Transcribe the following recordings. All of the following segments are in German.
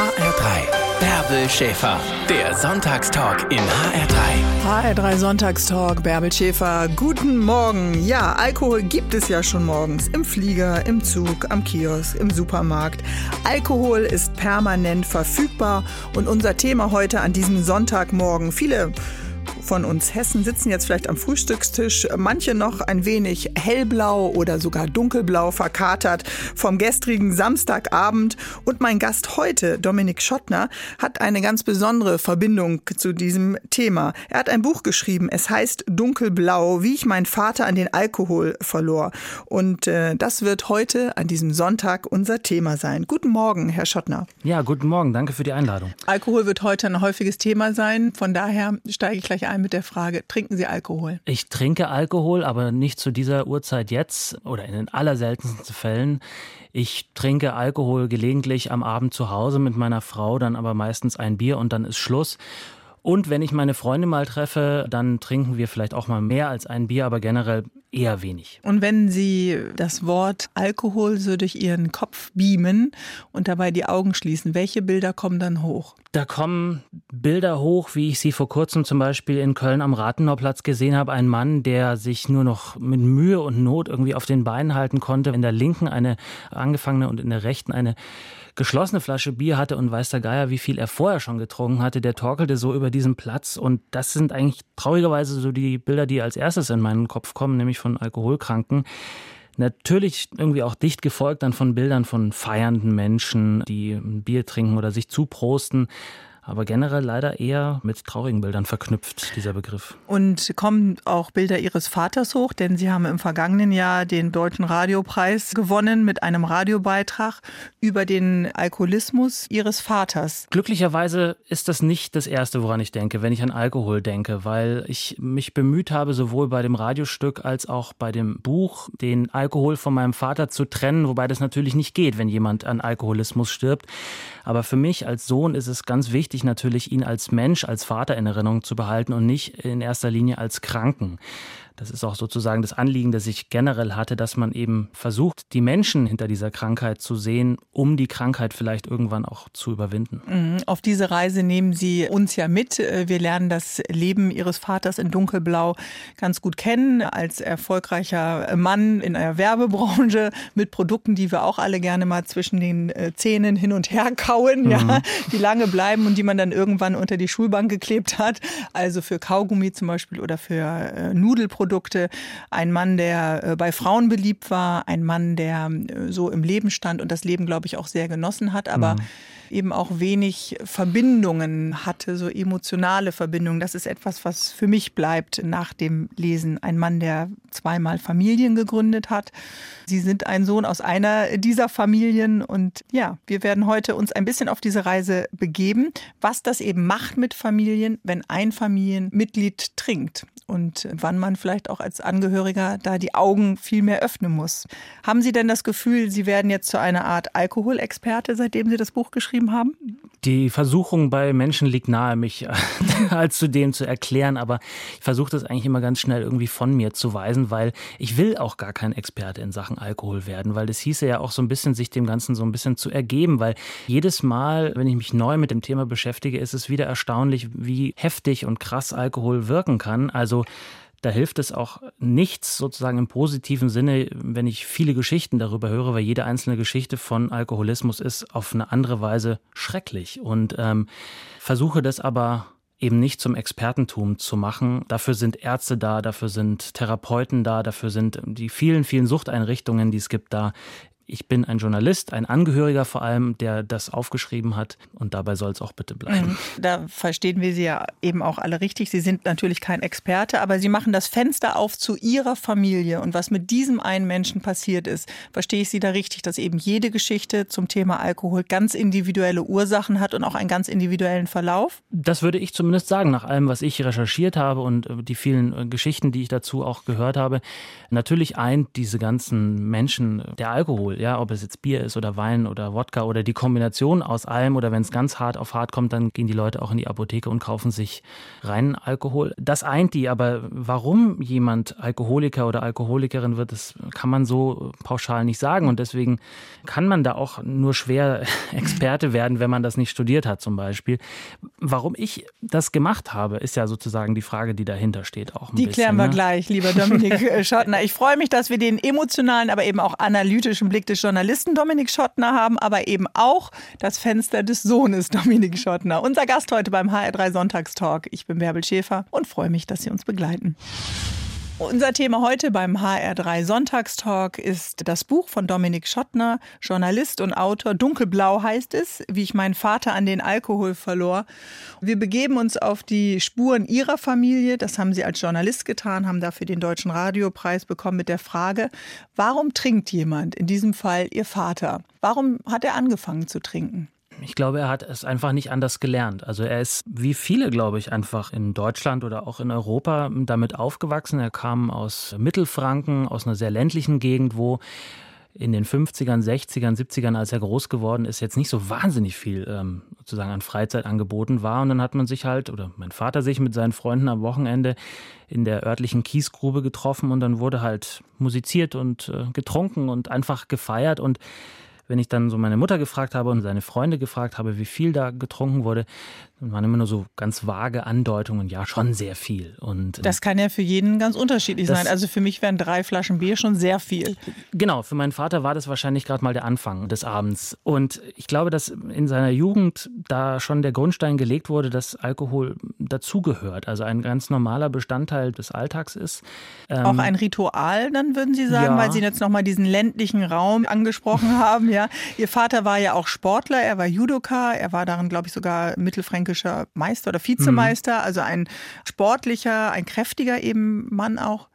HR3, Bärbel Schäfer, der Sonntagstalk in HR3. HR3 Sonntagstalk, Bärbel Schäfer, guten Morgen. Ja, Alkohol gibt es ja schon morgens. Im Flieger, im Zug, am Kiosk, im Supermarkt. Alkohol ist permanent verfügbar und unser Thema heute an diesem Sonntagmorgen. Viele von uns Hessen sitzen jetzt vielleicht am Frühstückstisch, manche noch ein wenig hellblau oder sogar dunkelblau verkatert vom gestrigen Samstagabend. Und mein Gast heute, Dominik Schottner, hat eine ganz besondere Verbindung zu diesem Thema. Er hat ein Buch geschrieben, es heißt Dunkelblau, wie ich meinen Vater an den Alkohol verlor. Und das wird heute an diesem Sonntag unser Thema sein. Guten Morgen, Herr Schottner. Ja, guten Morgen, danke für die Einladung. Alkohol wird heute ein häufiges Thema sein, von daher steige ich gleich ein mit der Frage, trinken Sie Alkohol? Ich trinke Alkohol, aber nicht zu dieser Uhrzeit jetzt oder in den allerseltensten Fällen. Ich trinke Alkohol gelegentlich am Abend zu Hause mit meiner Frau, dann aber meistens ein Bier und dann ist Schluss. Und wenn ich meine Freunde mal treffe, dann trinken wir vielleicht auch mal mehr als ein Bier, aber generell eher wenig. Und wenn Sie das Wort Alkohol so durch Ihren Kopf beamen und dabei die Augen schließen, welche Bilder kommen dann hoch? Da kommen Bilder hoch, wie ich sie vor kurzem zum Beispiel in Köln am Rathenauplatz gesehen habe. Ein Mann, der sich nur noch mit Mühe und Not irgendwie auf den Beinen halten konnte. In der linken eine angefangene und in der rechten eine geschlossene Flasche Bier hatte und weiß der Geier, wie viel er vorher schon getrunken hatte. Der torkelte so über diesen Platz und das sind eigentlich traurigerweise so die Bilder, die als erstes in meinen Kopf kommen, nämlich von Alkoholkranken. Natürlich irgendwie auch dicht gefolgt dann von Bildern von feiernden Menschen, die ein Bier trinken oder sich zuprosten. Aber generell leider eher mit traurigen Bildern verknüpft, dieser Begriff. Und kommen auch Bilder Ihres Vaters hoch? Denn Sie haben im vergangenen Jahr den Deutschen Radiopreis gewonnen mit einem Radiobeitrag über den Alkoholismus Ihres Vaters. Glücklicherweise ist das nicht das Erste, woran ich denke, wenn ich an Alkohol denke, weil ich mich bemüht habe, sowohl bei dem Radiostück als auch bei dem Buch, den Alkohol von meinem Vater zu trennen, wobei das natürlich nicht geht, wenn jemand an Alkoholismus stirbt. Aber für mich als Sohn ist es ganz wichtig, natürlich ihn als Mensch, als Vater in Erinnerung zu behalten und nicht in erster Linie als Kranken. Das ist auch sozusagen das Anliegen, das ich generell hatte, dass man eben versucht, die Menschen hinter dieser Krankheit zu sehen, um die Krankheit vielleicht irgendwann auch zu überwinden. Auf diese Reise nehmen Sie uns ja mit. Wir lernen das Leben Ihres Vaters in Dunkelblau ganz gut kennen, als erfolgreicher Mann in der Werbebranche mit Produkten, die wir auch alle gerne mal zwischen den Zähnen hin und her kauen, ja, die lange bleiben und die man dann irgendwann unter die Schulbank geklebt hat. Also für Kaugummi zum Beispiel oder für Nudelprodukte. Ein Mann, der bei Frauen beliebt war, ein Mann, der so im Leben stand und das Leben, glaube ich, auch sehr genossen hat, aber eben auch wenig Verbindungen hatte, so emotionale Verbindungen. Das ist etwas, was für mich bleibt nach dem Lesen. Ein Mann, der zweimal Familien gegründet hat. Sie sind ein Sohn aus einer dieser Familien und ja, wir werden heute uns ein bisschen auf diese Reise begeben, was das eben macht mit Familien, wenn ein Familienmitglied trinkt und wann man vielleicht auch als Angehöriger da die Augen viel mehr öffnen muss. Haben Sie denn das Gefühl, Sie werden jetzt zu einer Art Alkoholexperte, seitdem Sie das Buch geschrieben haben? Die Versuchung bei Menschen liegt nahe, mich als zu dem zu erklären, aber ich versuche das eigentlich immer ganz schnell irgendwie von mir zu weisen, weil ich will auch gar kein Experte in Sachen Alkohol werden, weil das hieße ja auch so ein bisschen, sich dem Ganzen so ein bisschen zu ergeben, weil jedes Mal, wenn ich mich neu mit dem Thema beschäftige, ist es wieder erstaunlich, wie heftig und krass Alkohol wirken kann. Also da hilft es auch nichts sozusagen im positiven Sinne, wenn ich viele Geschichten darüber höre, weil jede einzelne Geschichte von Alkoholismus ist auf eine andere Weise schrecklich und versuche das aber eben nicht zum Expertentum zu machen. Dafür sind Ärzte da, dafür sind Therapeuten da, dafür sind die vielen, vielen Suchteinrichtungen, die es gibt, da. Ich bin ein Journalist, ein Angehöriger vor allem, der das aufgeschrieben hat und dabei soll es auch bitte bleiben. Da verstehen wir Sie ja eben auch alle richtig. Sie sind natürlich kein Experte, aber Sie machen das Fenster auf zu Ihrer Familie und was mit diesem einen Menschen passiert ist. Verstehe ich Sie da richtig, dass eben jede Geschichte zum Thema Alkohol ganz individuelle Ursachen hat und auch einen ganz individuellen Verlauf? Das würde ich zumindest sagen, nach allem, was ich recherchiert habe und die vielen Geschichten, die ich dazu auch gehört habe. Natürlich eint diese ganzen Menschen der Alkohol. Alkohol, ja, ob es jetzt Bier ist oder Wein oder Wodka oder die Kombination aus allem oder wenn es ganz hart auf hart kommt, dann gehen die Leute auch in die Apotheke und kaufen sich reinen Alkohol. Das eint die, aber warum jemand Alkoholiker oder Alkoholikerin wird, das kann man so pauschal nicht sagen und deswegen kann man da auch nur schwer Experte werden, wenn man das nicht studiert hat zum Beispiel. Warum ich das gemacht habe, ist ja sozusagen die Frage, die dahinter steht auch ein bisschen. Die klären wir gleich, lieber Dominik Schottner. Ich freue mich, dass wir den emotionalen, aber eben auch analytischen Blick des Journalisten Dominik Schottner haben, aber eben auch das Fenster des Sohnes Dominik Schottner. Unser Gast heute beim HR3 Sonntagstalk. Ich bin Bärbel Schäfer und freue mich, dass Sie uns begleiten. Unser Thema heute beim HR3 Sonntagstalk ist das Buch von Dominik Schottner, Journalist und Autor. Dunkelblau heißt es, wie ich meinen Vater an den Alkohol verlor. Wir begeben uns auf die Spuren Ihrer Familie. Das haben Sie als Journalist getan, haben dafür den Deutschen Radiopreis bekommen mit der Frage, warum trinkt jemand, in diesem Fall Ihr Vater? Warum hat er angefangen zu trinken? Ich glaube, er hat es einfach nicht anders gelernt. Also er ist, wie viele, glaube ich, einfach in Deutschland oder auch in Europa damit aufgewachsen. Er kam aus Mittelfranken, aus einer sehr ländlichen Gegend, wo in den 50ern, 60ern, 70ern, als er groß geworden ist, jetzt nicht so wahnsinnig viel sozusagen an Freizeit angeboten war. Und dann hat man sich halt, oder mein Vater sich mit seinen Freunden am Wochenende in der örtlichen Kiesgrube getroffen und dann wurde halt musiziert und getrunken und einfach gefeiert. Und wenn ich dann so meine Mutter gefragt habe und seine Freunde gefragt habe, wie viel da getrunken wurde, dann waren immer nur so ganz vage Andeutungen, ja, schon sehr viel. Und das kann ja für jeden ganz unterschiedlich sein. Also für mich wären 3 Flaschen Bier schon sehr viel. Genau, für meinen Vater war das wahrscheinlich gerade mal der Anfang des Abends. Und ich glaube, dass in seiner Jugend da schon der Grundstein gelegt wurde, dass Alkohol dazugehört, also ein ganz normaler Bestandteil des Alltags ist. Auch ein Ritual, dann würden Sie sagen, ja, weil Sie jetzt nochmal diesen ländlichen Raum angesprochen haben. Ja. Ihr Vater war ja auch Sportler, er war Judoka, er war darin, glaube ich, sogar mittelfränkischer Meister oder Vizemeister, also ein sportlicher, ein kräftiger eben Mann auch.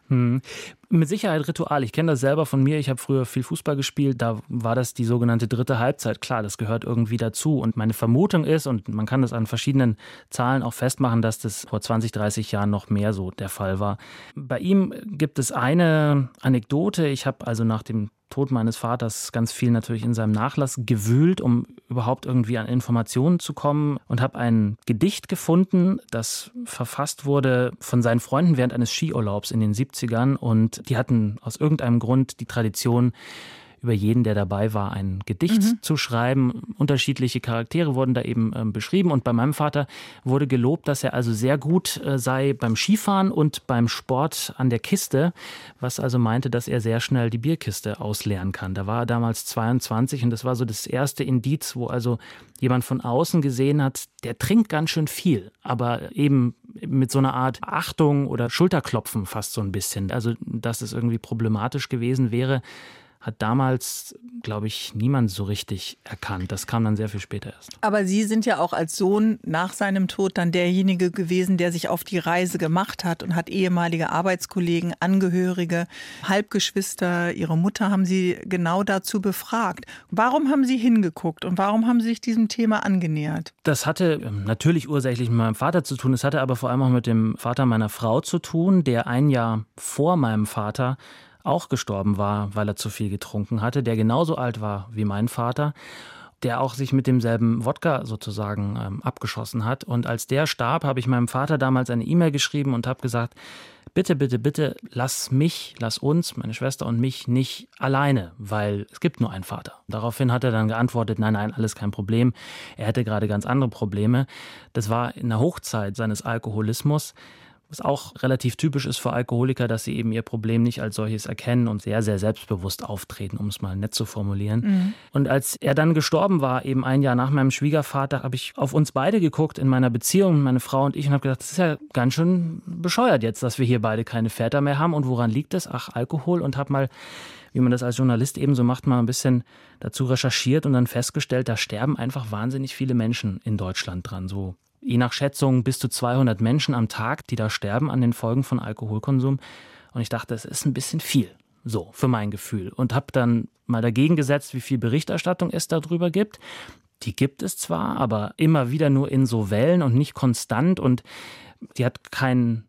Mit Sicherheit Ritual. Ich kenne das selber von mir. Ich habe früher viel Fußball gespielt. Da war das die sogenannte dritte Halbzeit. Klar, das gehört irgendwie dazu. Und meine Vermutung ist, und man kann das an verschiedenen Zahlen auch festmachen, dass das vor 20, 30 Jahren noch mehr so der Fall war. Bei ihm gibt es eine Anekdote. Ich habe also nach dem Tod meines Vaters ganz viel natürlich in seinem Nachlass gewühlt, um überhaupt irgendwie an Informationen zu kommen und habe ein Gedicht gefunden, das verfasst wurde von seinen Freunden während eines Skiurlaubs in den 70ern und die hatten aus irgendeinem Grund die Tradition, über jeden, der dabei war, ein Gedicht zu schreiben. Unterschiedliche Charaktere wurden da eben beschrieben. Und bei meinem Vater wurde gelobt, dass er also sehr gut sei beim Skifahren und beim Sport an der Kiste, was also meinte, dass er sehr schnell die Bierkiste ausleeren kann. Da war er damals 22 und das war so das erste Indiz, wo also jemand von außen gesehen hat, der trinkt ganz schön viel, aber eben mit so einer Art Achtung oder Schulterklopfen fast so ein bisschen. Also, dass es irgendwie problematisch gewesen wäre, hat damals, glaube ich, niemand so richtig erkannt. Das kam dann sehr viel später erst. Aber Sie sind ja auch als Sohn nach seinem Tod dann derjenige gewesen, der sich auf die Reise gemacht hat und hat ehemalige Arbeitskollegen, Angehörige, Halbgeschwister, Ihre Mutter haben Sie genau dazu befragt. Warum haben Sie hingeguckt und warum haben Sie sich diesem Thema angenähert? Das hatte natürlich ursächlich mit meinem Vater zu tun. Es hatte aber vor allem auch mit dem Vater meiner Frau zu tun, der ein Jahr vor meinem Vater auch gestorben war, weil er zu viel getrunken hatte, der genauso alt war wie mein Vater, der auch sich mit demselben Wodka sozusagen abgeschossen hat. Und als der starb, habe ich meinem Vater damals eine E-Mail geschrieben und habe gesagt, bitte, bitte, bitte, lass uns, meine Schwester und mich nicht alleine, weil es gibt nur einen Vater. Daraufhin hat er dann geantwortet, nein, alles kein Problem. Er hätte gerade ganz andere Probleme. Das war in der Hochzeit seines Alkoholismus. Was auch relativ typisch ist für Alkoholiker, dass sie eben ihr Problem nicht als solches erkennen und sehr, sehr selbstbewusst auftreten, um es mal nett zu formulieren. Und als er dann gestorben war, eben ein Jahr nach meinem Schwiegervater, habe ich auf uns beide geguckt in meiner Beziehung, meine Frau und ich, und habe gedacht, das ist ja ganz schön bescheuert jetzt, dass wir hier beide keine Väter mehr haben. Und woran liegt es? Ach, Alkohol. Und habe mal, wie man das als Journalist eben so macht, mal ein bisschen dazu recherchiert und dann festgestellt, da sterben einfach wahnsinnig viele Menschen in Deutschland dran, so je nach Schätzung bis zu 200 Menschen am Tag, die da sterben an den Folgen von Alkoholkonsum. Und ich dachte, das ist ein bisschen viel, so für mein Gefühl. Und habe dann mal dagegen gesetzt, wie viel Berichterstattung es darüber gibt. Die gibt es zwar, aber immer wieder nur in so Wellen und nicht konstant. Und die hat keinen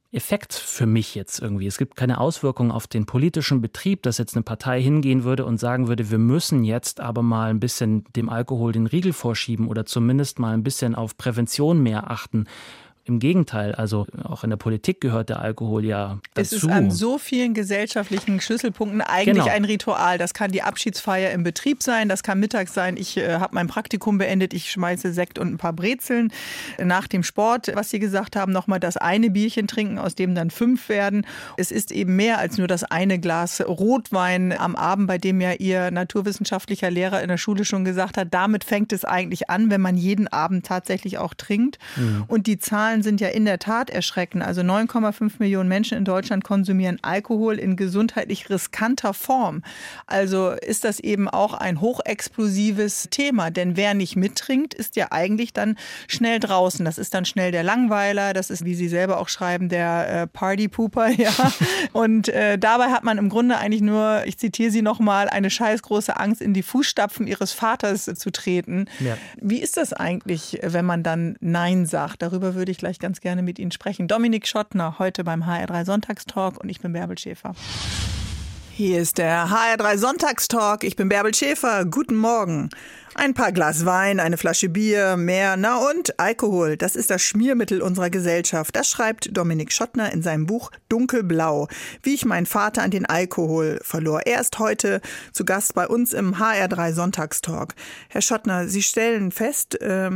Effekt für mich jetzt irgendwie. Es gibt keine Auswirkungen auf den politischen Betrieb, dass jetzt eine Partei hingehen würde und sagen würde, wir müssen jetzt aber mal ein bisschen dem Alkohol den Riegel vorschieben oder zumindest mal ein bisschen auf Prävention mehr achten. Im Gegenteil, also auch in der Politik gehört der Alkohol ja dazu. Es ist an so vielen gesellschaftlichen Schlüsselpunkten eigentlich ein Ritual. Das kann die Abschiedsfeier im Betrieb sein, das kann mittags sein, ich habe mein Praktikum beendet, ich schmeiße Sekt und ein paar Brezeln. Nach dem Sport, was Sie gesagt haben, nochmal das eine Bierchen trinken, aus dem dann 5 werden. Es ist eben mehr als nur das eine Glas Rotwein am Abend, bei dem ja Ihr naturwissenschaftlicher Lehrer in der Schule schon gesagt hat, damit fängt es eigentlich an, wenn man jeden Abend tatsächlich auch trinkt. Mhm. Und die Zahlen sind ja in der Tat erschreckend. Also 9,5 Millionen Menschen in Deutschland konsumieren Alkohol in gesundheitlich riskanter Form. Also ist das eben auch ein hochexplosives Thema. Denn wer nicht mittrinkt, ist ja eigentlich dann schnell draußen. Das ist dann schnell der Langweiler. Das ist, wie Sie selber auch schreiben, der Partypooper. Ja. Und dabei hat man im Grunde eigentlich nur, ich zitiere Sie nochmal, eine scheißgroße Angst, in die Fußstapfen Ihres Vaters zu treten. Ja. Wie ist das eigentlich, wenn man dann Nein sagt? Darüber würde ich gleich ganz gerne mit Ihnen sprechen. Dominik Schottner, heute beim HR3 Sonntagstalk und ich bin Bärbel Schäfer. Hier ist der HR3 Sonntagstalk. Ich bin Bärbel Schäfer. Guten Morgen. Ein paar Glas Wein, eine Flasche Bier, mehr, na und Alkohol. Das ist das Schmiermittel unserer Gesellschaft. Das schreibt Dominik Schottner in seinem Buch Dunkelblau, wie ich meinen Vater an den Alkohol verlor. Er ist heute zu Gast bei uns im HR3 Sonntagstalk. Herr Schottner, Sie stellen fest,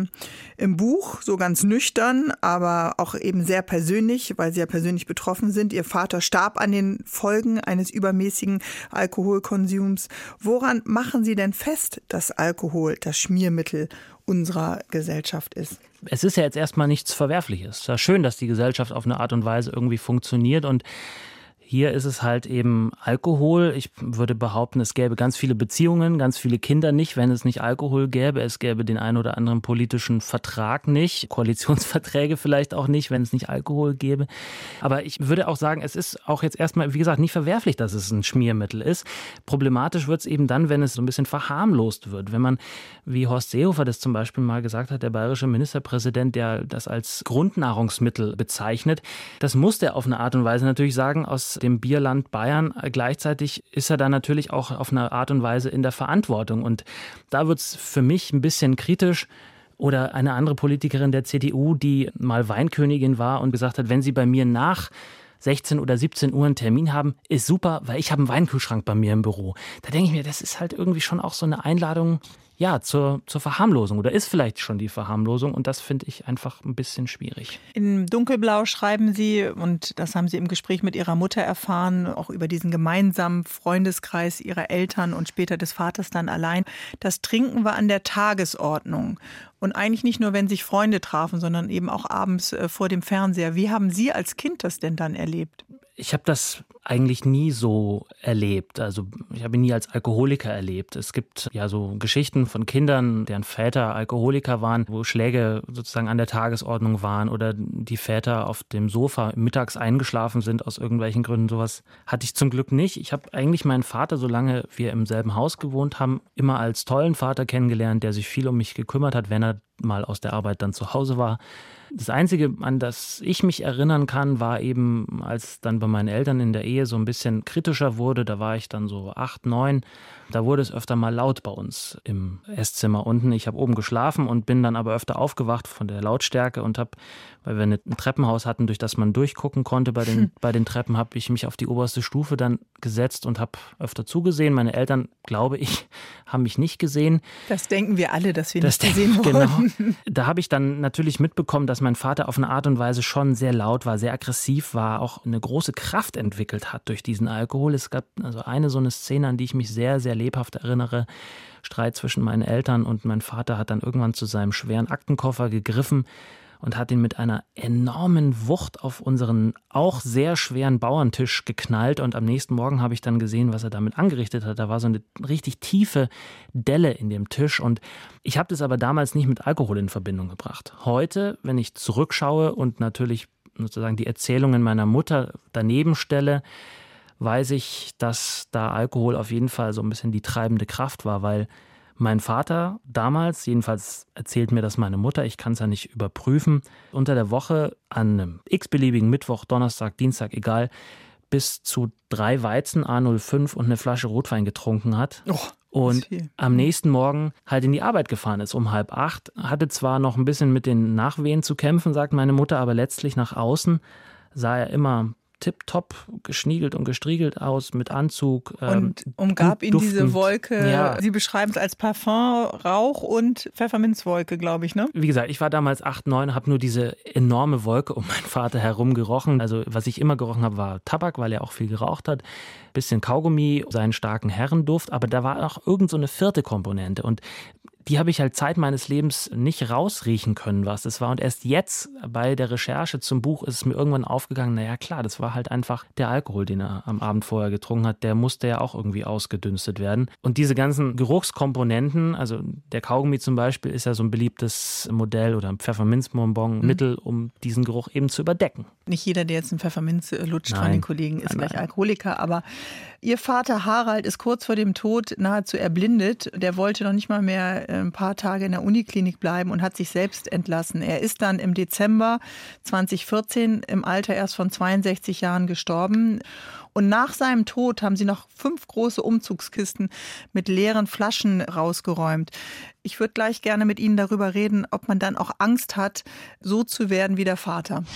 im Buch, so ganz nüchtern, aber auch eben sehr persönlich, weil Sie ja persönlich betroffen sind. Ihr Vater starb an den Folgen eines übermäßigen Alkoholkonsums. Woran machen Sie denn fest, dass Alkohol das Schmiermittel unserer Gesellschaft ist? Es ist ja jetzt erstmal nichts Verwerfliches. Es ist ja schön, dass die Gesellschaft auf eine Art und Weise irgendwie funktioniert und hier ist es halt eben Alkohol. Ich würde behaupten, es gäbe ganz viele Beziehungen, ganz viele Kinder nicht, wenn es nicht Alkohol gäbe. Es gäbe den einen oder anderen politischen Vertrag nicht, Koalitionsverträge vielleicht auch nicht, wenn es nicht Alkohol gäbe. Aber ich würde auch sagen, es ist auch jetzt erstmal, wie gesagt, nicht verwerflich, dass es ein Schmiermittel ist. Problematisch wird es eben dann, wenn es so ein bisschen verharmlost wird. Wenn man, wie Horst Seehofer das zum Beispiel mal gesagt hat, der bayerische Ministerpräsident, der das als Grundnahrungsmittel bezeichnet, das muss der auf eine Art und Weise natürlich sagen, aus dem Bierland Bayern. Gleichzeitig ist er da natürlich auch auf eine Art und Weise in der Verantwortung. Und da wird es für mich ein bisschen kritisch. Oder eine andere Politikerin der CDU, die mal Weinkönigin war und gesagt hat, wenn Sie bei mir nach 16 oder 17 Uhr einen Termin haben, ist super, weil ich habe einen Weinkühlschrank bei mir im Büro. Da denke ich mir, das ist halt irgendwie schon auch so eine Einladung, ja, zur Verharmlosung oder ist vielleicht schon die Verharmlosung und das finde ich einfach ein bisschen schwierig. In Dunkelblau schreiben Sie, und das haben Sie im Gespräch mit Ihrer Mutter erfahren, auch über diesen gemeinsamen Freundeskreis Ihrer Eltern und später des Vaters dann allein, das Trinken war an der Tagesordnung. Und eigentlich nicht nur, wenn sich Freunde trafen, sondern eben auch abends vor dem Fernseher. Wie haben Sie als Kind das denn dann erlebt? Ich habe das eigentlich nie so erlebt. Also ich habe ihn nie als Alkoholiker erlebt. Es gibt ja so Geschichten von Kindern, deren Väter Alkoholiker waren, wo Schläge sozusagen an der Tagesordnung waren oder die Väter auf dem Sofa mittags eingeschlafen sind aus irgendwelchen Gründen. Sowas hatte ich zum Glück nicht. Ich habe eigentlich meinen Vater, solange wir im selben Haus gewohnt haben, immer als tollen Vater kennengelernt, der sich viel um mich gekümmert hat, wenn er mal aus der Arbeit dann zu Hause war. Das Einzige, an das ich mich erinnern kann, war eben, als dann bei meinen Eltern in der Ehe so ein bisschen kritischer wurde, da war ich dann so 8, 9, da wurde es öfter mal laut bei uns im Esszimmer unten. Ich habe oben geschlafen und bin dann aber öfter aufgewacht von der Lautstärke und habe, weil wir ein Treppenhaus hatten, durch das man durchgucken konnte bei den Treppen, habe ich mich auf die oberste Stufe dann gesetzt und habe öfter zugesehen. Meine Eltern, glaube ich, haben mich nicht gesehen. Das denken wir alle, dass wir nicht gesehen wurden. Genau. Da habe ich dann natürlich mitbekommen, dass mein Vater auf eine Art und Weise schon sehr laut war, sehr aggressiv war, auch eine große Kraft entwickelt hat durch diesen Alkohol. Es gab also eine so eine Szene, an die ich mich sehr, sehr lebhaft erinnere. Streit zwischen meinen Eltern und mein Vater hat dann irgendwann zu seinem schweren Aktenkoffer gegriffen und hat ihn mit einer enormen Wucht auf unseren auch sehr schweren Bauerntisch geknallt. Und am nächsten Morgen habe ich dann gesehen, was er damit angerichtet hat. Da war so eine richtig tiefe Delle in dem Tisch. Und ich habe das aber damals nicht mit Alkohol in Verbindung gebracht. Heute, wenn ich zurückschaue und natürlich sozusagen die Erzählungen meiner Mutter daneben stelle, weiß ich, dass da Alkohol auf jeden Fall so ein bisschen die treibende Kraft war, weil Mein Vater damals, jedenfalls erzählt mir das meine Mutter, ich kann es ja nicht überprüfen, unter der Woche an einem x-beliebigen Mittwoch, Donnerstag, Dienstag, egal, bis zu 3 Weizen A05 und eine Flasche Rotwein getrunken hat. Und am nächsten Morgen halt in die Arbeit gefahren ist um 7:30. Hatte zwar noch ein bisschen mit den Nachwehen zu kämpfen, sagt meine Mutter, aber letztlich nach außen sah er immer tipptopp geschniegelt und gestriegelt aus, mit Anzug. Und umgab ihn diese Wolke, ja. Sie beschreiben es als Parfum, Rauch und Pfefferminzwolke, glaube ich, ne? Wie gesagt, ich war damals 8, 9, habe nur diese enorme Wolke um meinen Vater herum gerochen. Also was ich immer gerochen habe, war Tabak, weil er auch viel geraucht hat. Bisschen Kaugummi, seinen starken Herrenduft, aber da war auch irgend so eine 4. Komponente und die habe ich halt Zeit meines Lebens nicht rausriechen können, was das war. Und erst jetzt bei der Recherche zum Buch ist es mir irgendwann aufgegangen, naja klar, das war halt einfach der Alkohol, den er am Abend vorher getrunken hat. Der musste ja auch irgendwie ausgedünstet werden. Und diese ganzen Geruchskomponenten, also der Kaugummi zum Beispiel ist ja so ein beliebtes Modell oder ein Pfefferminzbonbon-Mittel, um diesen Geruch eben zu überdecken. Nicht jeder, der jetzt einen Pfefferminz lutscht von den Kollegen, ist gleich Alkoholiker. Aber Ihr Vater Harald ist kurz vor dem Tod nahezu erblindet. Der wollte noch nicht mal mehr ein paar Tage in der Uniklinik bleiben und hat sich selbst entlassen. Er ist dann im Dezember 2014 im Alter erst von 62 Jahren gestorben. Und nach seinem Tod haben sie noch 5 große Umzugskisten mit leeren Flaschen rausgeräumt. Ich würde gleich gerne mit Ihnen darüber reden, ob man dann auch Angst hat, so zu werden wie der Vater.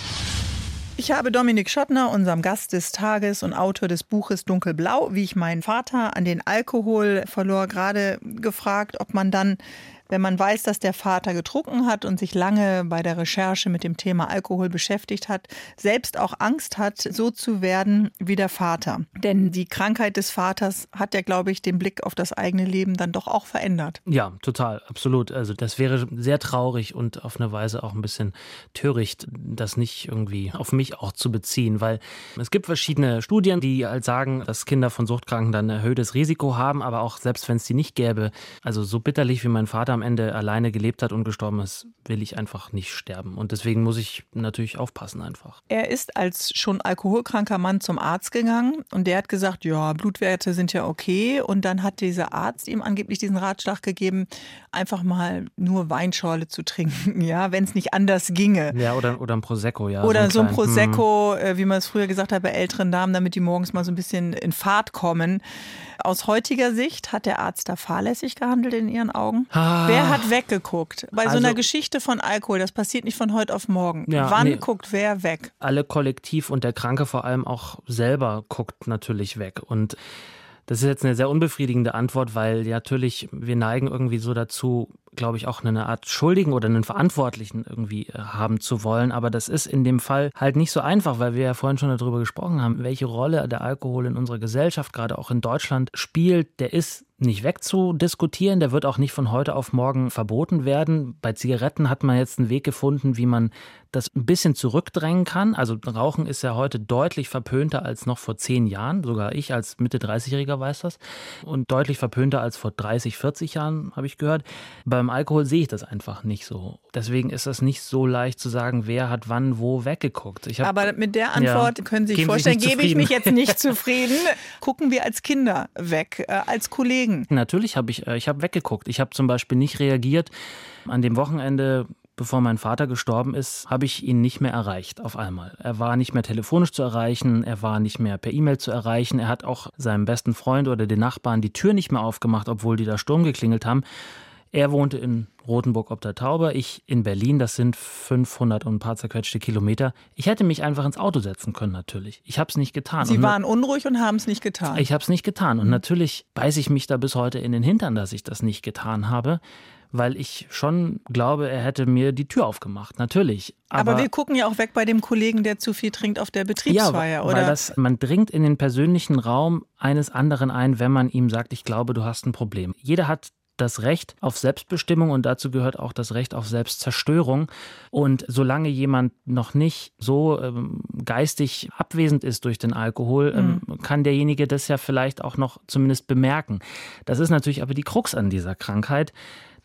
Ich habe Dominik Schottner, unserem Gast des Tages und Autor des Buches Dunkelblau, wie ich meinen Vater an den Alkohol verlor, gerade gefragt, ob man dann, wenn man weiß, dass der Vater getrunken hat und sich lange bei der Recherche mit dem Thema Alkohol beschäftigt hat, selbst auch Angst hat, so zu werden wie der Vater. Denn die Krankheit des Vaters hat ja, glaube ich, den Blick auf das eigene Leben dann doch auch verändert. Ja, total, absolut. Also das wäre sehr traurig und auf eine Weise auch ein bisschen töricht, das nicht irgendwie auf mich auch zu beziehen, weil es gibt verschiedene Studien, die halt sagen, dass Kinder von Suchtkranken dann ein erhöhtes Risiko haben, aber auch selbst wenn es die nicht gäbe, also so bitterlich wie mein Vater am Ende alleine gelebt hat und gestorben ist, will ich einfach nicht sterben. Und deswegen muss ich natürlich aufpassen einfach. Er ist als schon alkoholkranker Mann zum Arzt gegangen und der hat gesagt, ja, Blutwerte sind ja okay. Und dann hat dieser Arzt ihm angeblich diesen Ratschlag gegeben, einfach mal nur Weinschorle zu trinken, ja, wenn es nicht anders ginge. Ja, oder ein Prosecco, ja. Oder so ein Prosecco, wie man es früher gesagt hat bei älteren Damen, damit die morgens mal so ein bisschen in Fahrt kommen. Aus heutiger Sicht hat der Arzt da fahrlässig gehandelt in Ihren Augen? Wer hat weggeguckt? Bei so einer Geschichte von Alkohol, das passiert nicht von heute auf morgen. Ja, wann guckt wer weg? Alle kollektiv und der Kranke vor allem auch selber guckt natürlich weg. Und das ist jetzt eine sehr unbefriedigende Antwort, weil natürlich wir neigen irgendwie so dazu, glaube ich, auch eine Art Schuldigen oder einen Verantwortlichen irgendwie haben zu wollen. Aber das ist in dem Fall halt nicht so einfach, weil wir ja vorhin schon darüber gesprochen haben, welche Rolle der Alkohol in unserer Gesellschaft, gerade auch in Deutschland, spielt. Der ist nicht wegzudiskutieren, der wird auch nicht von heute auf morgen verboten werden. Bei Zigaretten hat man jetzt einen Weg gefunden, wie man das ein bisschen zurückdrängen kann. Also Rauchen ist ja heute deutlich verpönter als noch vor 10 Jahren. Sogar ich als Mitte-30-Jähriger weiß das. Und deutlich verpönter als vor 30, 40 Jahren, habe ich gehört. Beim Alkohol sehe ich das einfach nicht so. Deswegen ist das nicht so leicht zu sagen, wer hat wann wo weggeguckt. Aber mit der Antwort können Sie sich vorstellen, gebe ich mich jetzt nicht zufrieden. Gucken wir als Kinder weg, als Kollegen. Natürlich habe ich weggeguckt. Ich habe zum Beispiel nicht reagiert. An dem Wochenende, bevor mein Vater gestorben ist, habe ich ihn nicht mehr erreicht auf einmal. Er war nicht mehr telefonisch zu erreichen, er war nicht mehr per E-Mail zu erreichen. Er hat auch seinem besten Freund oder den Nachbarn die Tür nicht mehr aufgemacht, obwohl die da Sturm geklingelt haben. Er wohnte in Rothenburg ob der Tauber, ich in Berlin, das sind 500 und ein paar zerquetschte Kilometer. Ich hätte mich einfach ins Auto setzen können, natürlich. Ich habe es nicht getan. Sie waren unruhig und haben es nicht getan. Ich habe es nicht getan. Und natürlich beiße ich mich da bis heute in den Hintern, dass ich das nicht getan habe, weil ich schon glaube, er hätte mir die Tür aufgemacht, natürlich. Aber wir gucken ja auch weg bei dem Kollegen, der zu viel trinkt auf der Betriebsfeier, ja, oder? Weil man dringt in den persönlichen Raum eines anderen ein, wenn man ihm sagt, ich glaube, du hast ein Problem. Jeder hat das Recht auf Selbstbestimmung und dazu gehört auch das Recht auf Selbstzerstörung. Und solange jemand noch nicht so geistig abwesend ist durch den Alkohol, kann derjenige das ja vielleicht auch noch zumindest bemerken. Das ist natürlich aber die Krux an dieser Krankheit,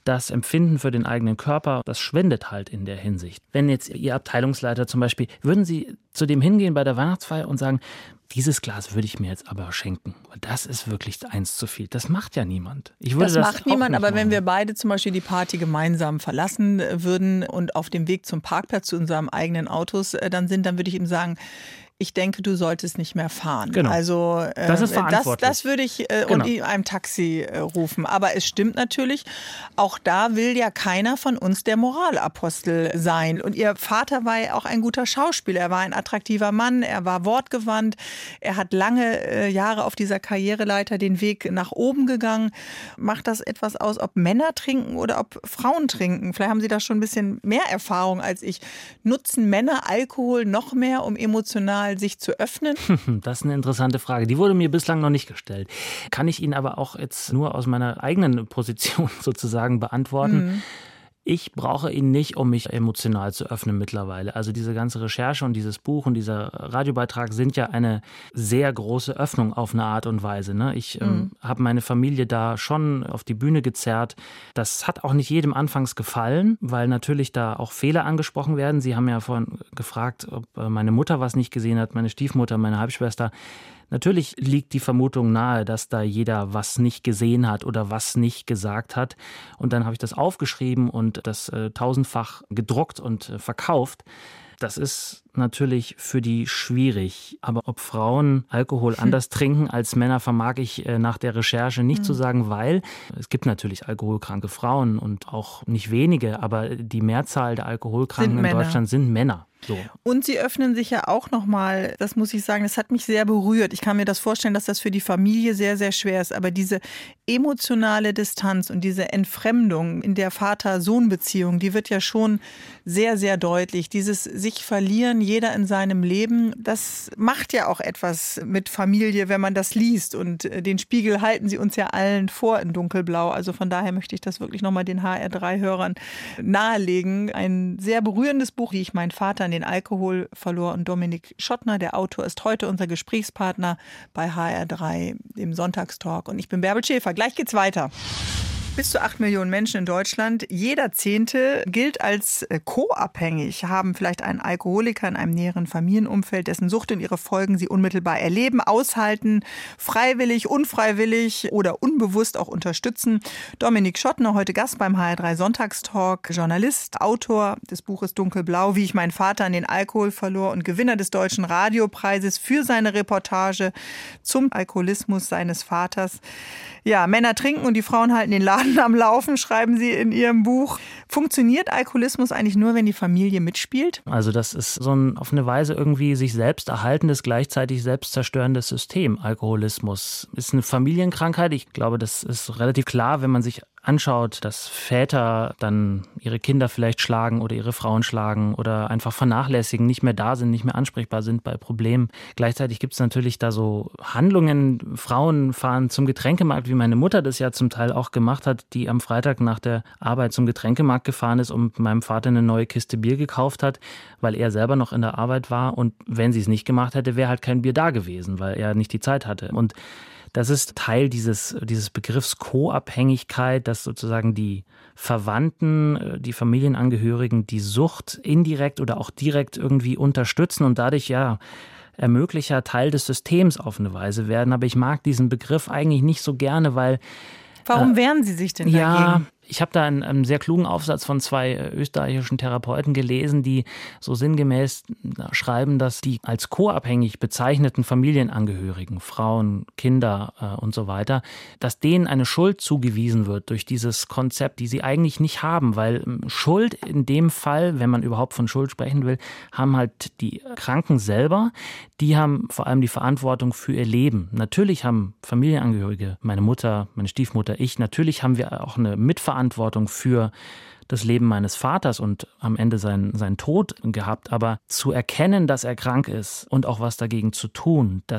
das Empfinden für den eigenen Körper, das schwindet halt in der Hinsicht. Wenn jetzt Ihr Abteilungsleiter zum Beispiel, würden Sie zu dem hingehen bei der Weihnachtsfeier und sagen, dieses Glas würde ich mir jetzt aber schenken. Das ist wirklich eins zu viel. Das macht ja niemand. Das macht niemand, aber wenn wir beide zum Beispiel die Party gemeinsam verlassen würden und auf dem Weg zum Parkplatz zu unserem eigenen Autos dann würde ich ihm sagen, ich denke, du solltest nicht mehr fahren. Genau. Also das ist verantwortlich. Das würde ich und einem Taxi rufen. Aber es stimmt natürlich, auch da will ja keiner von uns der Moralapostel sein. Und Ihr Vater war ja auch ein guter Schauspieler. Er war ein attraktiver Mann, er war wortgewandt. Er hat lange Jahre auf dieser Karriereleiter den Weg nach oben gegangen. Macht das etwas aus, ob Männer trinken oder ob Frauen trinken? Vielleicht haben Sie da schon ein bisschen mehr Erfahrung als ich. Nutzen Männer Alkohol noch mehr, um emotional sich zu öffnen? Das ist eine interessante Frage. Die wurde mir bislang noch nicht gestellt. Kann ich Ihnen aber auch jetzt nur aus meiner eigenen Position sozusagen beantworten. Ich brauche ihn nicht, um mich emotional zu öffnen mittlerweile. Also diese ganze Recherche und dieses Buch und dieser Radiobeitrag sind ja eine sehr große Öffnung auf eine Art und Weise. Ne? Ich habe meine Familie da schon auf die Bühne gezerrt. Das hat auch nicht jedem anfangs gefallen, weil natürlich da auch Fehler angesprochen werden. Sie haben ja vorhin gefragt, ob meine Mutter was nicht gesehen hat, meine Stiefmutter, meine Halbschwester. Natürlich liegt die Vermutung nahe, dass da jeder was nicht gesehen hat oder was nicht gesagt hat. Und dann habe ich das aufgeschrieben und das tausendfach gedruckt und verkauft. Das ist natürlich für die schwierig. Aber ob Frauen Alkohol anders trinken als Männer, vermag ich nach der Recherche nicht zu sagen, weil es gibt natürlich alkoholkranke Frauen und auch nicht wenige, aber die Mehrzahl der Alkoholkranken in Deutschland sind Männer. So. Und Sie öffnen sich ja auch nochmal, das muss ich sagen, das hat mich sehr berührt. Ich kann mir das vorstellen, dass das für die Familie sehr, sehr schwer ist. Aber diese emotionale Distanz und diese Entfremdung in der Vater-Sohn-Beziehung, die wird ja schon sehr, sehr deutlich. Dieses sich verlieren, jeder in seinem Leben, das macht ja auch etwas mit Familie, wenn man das liest. Und den Spiegel halten Sie uns ja allen vor in Dunkelblau. Also von daher möchte ich das wirklich nochmal den HR3-Hörern nahelegen. Ein sehr berührendes Buch, wie ich meinen Vater an den Alkohol verlor. Und Dominik Schottner, der Autor, ist heute unser Gesprächspartner bei HR3 im Sonntagstalk. Und ich bin Bärbel Schäfer. Gleich geht's weiter. Bis zu 8 Millionen Menschen in Deutschland, jeder 10. gilt als co-abhängig, haben vielleicht einen Alkoholiker in einem näheren Familienumfeld, dessen Sucht und ihre Folgen sie unmittelbar erleben, aushalten, freiwillig, unfreiwillig oder unbewusst auch unterstützen. Dominik Schottner, heute Gast beim HR3 Sonntagstalk, Journalist, Autor des Buches Dunkelblau, wie ich meinen Vater an den Alkohol verlor und Gewinner des Deutschen Radiopreises für seine Reportage zum Alkoholismus seines Vaters. Ja, Männer trinken und die Frauen halten den Laden am Laufen, schreiben Sie in Ihrem Buch. Funktioniert Alkoholismus eigentlich nur, wenn die Familie mitspielt? Also das ist so ein auf eine Weise irgendwie sich selbst erhaltendes, gleichzeitig selbst zerstörendes System. Alkoholismus ist eine Familienkrankheit. Ich glaube, das ist relativ klar, wenn man sich anschaut, dass Väter dann ihre Kinder vielleicht schlagen oder ihre Frauen schlagen oder einfach vernachlässigen, nicht mehr da sind, nicht mehr ansprechbar sind bei Problemen. Gleichzeitig gibt es natürlich da so Handlungen. Frauen fahren zum Getränkemarkt, wie meine Mutter das ja zum Teil auch gemacht hat, die am Freitag nach der Arbeit zum Getränkemarkt gefahren ist und meinem Vater eine neue Kiste Bier gekauft hat, weil er selber noch in der Arbeit war. Und wenn sie es nicht gemacht hätte, wäre halt kein Bier da gewesen, weil er nicht die Zeit hatte. Und das ist Teil dieses Begriffs Co-Abhängigkeit, dass sozusagen die Verwandten, die Familienangehörigen die Sucht indirekt oder auch direkt irgendwie unterstützen und dadurch ja ermöglicher Teil des Systems auf eine Weise werden. Aber ich mag diesen Begriff eigentlich nicht so gerne, weil... Warum wehren Sie sich denn dagegen? Ja, ich habe da einen sehr klugen Aufsatz von 2 österreichischen Therapeuten gelesen, die so sinngemäß schreiben, dass die als co-abhängig bezeichneten Familienangehörigen, Frauen, Kinder und so weiter, dass denen eine Schuld zugewiesen wird durch dieses Konzept, die sie eigentlich nicht haben, weil Schuld in dem Fall, wenn man überhaupt von Schuld sprechen will, haben halt die Kranken selber, die haben vor allem die Verantwortung für ihr Leben. Natürlich haben Familienangehörige, meine Mutter, meine Stiefmutter, ich, natürlich haben wir auch eine Mitverantwortung für das Leben meines Vaters und am Ende seinen Tod gehabt. Aber zu erkennen, dass er krank ist und auch was dagegen zu tun, das